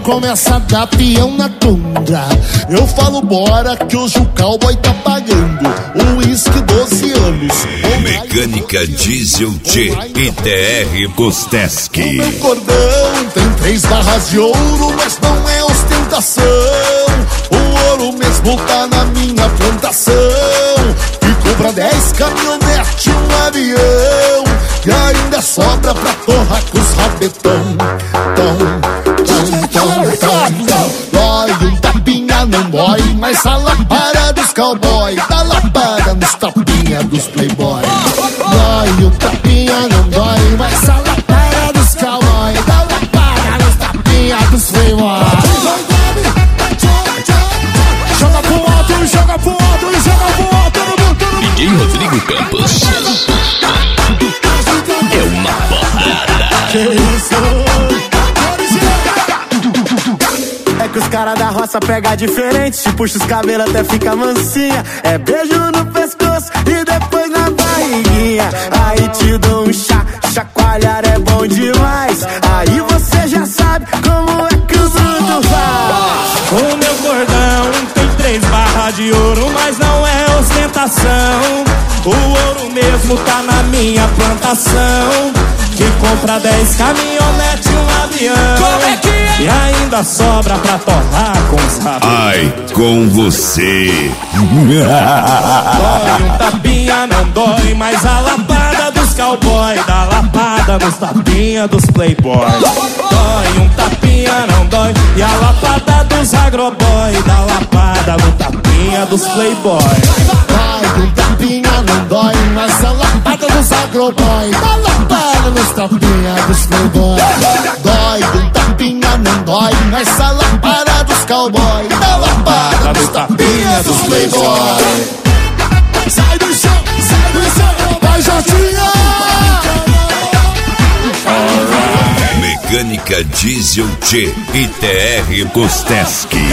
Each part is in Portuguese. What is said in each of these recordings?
começa a dar peão na tundra. Eu falo bora que hoje o cowboy tá pagando. O uísque 12 anos. Mecânica Diesel T e TR Kosteski. O meu cordão tem 3 barras de ouro, mas não é ostentação. O ouro mesmo tá na minha plantação. E compra 10 caminhonete, um avião, e ainda sobra pra torrar com os rabetão. Dói um tapinha, não dói, mas a lapada dos cowboy dá lapada nos tapinha dos playboy. Dói um tapinha, não dói, mas a lapada dos cowboy dá lapada nos tapinha dos playboy. Joga pro alto, joga pro alto, joga pro alto. DJ Rodrigo Campos. É uma porrada. Que isso? É que os caras da roça pega diferente, te puxa os cabelos até fica mansinha. É beijo no pescoço e depois na barriguinha. Aí te dou um chá, chacoalhar é bom demais. Aí você já sabe como é que o bruto faz. O meu cordão tem 3 barras de ouro, mas não é ostentação. O ouro mesmo tá na minha plantação. Que compra 10 caminhonete, um avião. Como é que é? E ainda sobra pra torrar com os rabos. Ai, com você. Dói um tapinha, não dói, mas a lapada dos cowboy dá lapada nos tapinha dos playboy. Dói um tapinha, não dói, e a lapada dos agroboy dá lapada no tapinha dos playboy. Dói um tapinha, não dói, mas a lapada dos agroboy dá lapada nos tapinha dos playboy. Dói um tapinha, não dói, mas a lapada dos cowboy dá lapada nos tapinha dos playboy. Sai do chão, vai Jotinha! Mecânica Diesel T e TR Kosteski.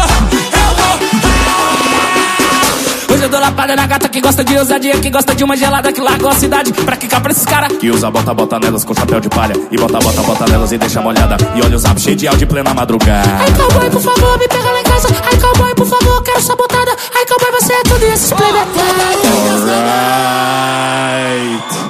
Hoje eu dou lapada na gata que gosta de ousadia, que gosta de uma gelada, que largou a cidade pra quicar pra esses cara que usa bota nelas com chapéu de palha, e bota nelas e deixa molhada, e olha o zap cheio de áudio plena madrugada. Ai cowboy, por favor, me pega lá em casa. Ai cowboy, por favor, quero sua botada. Ai cowboy, você é tudo e esses playboy. Alright.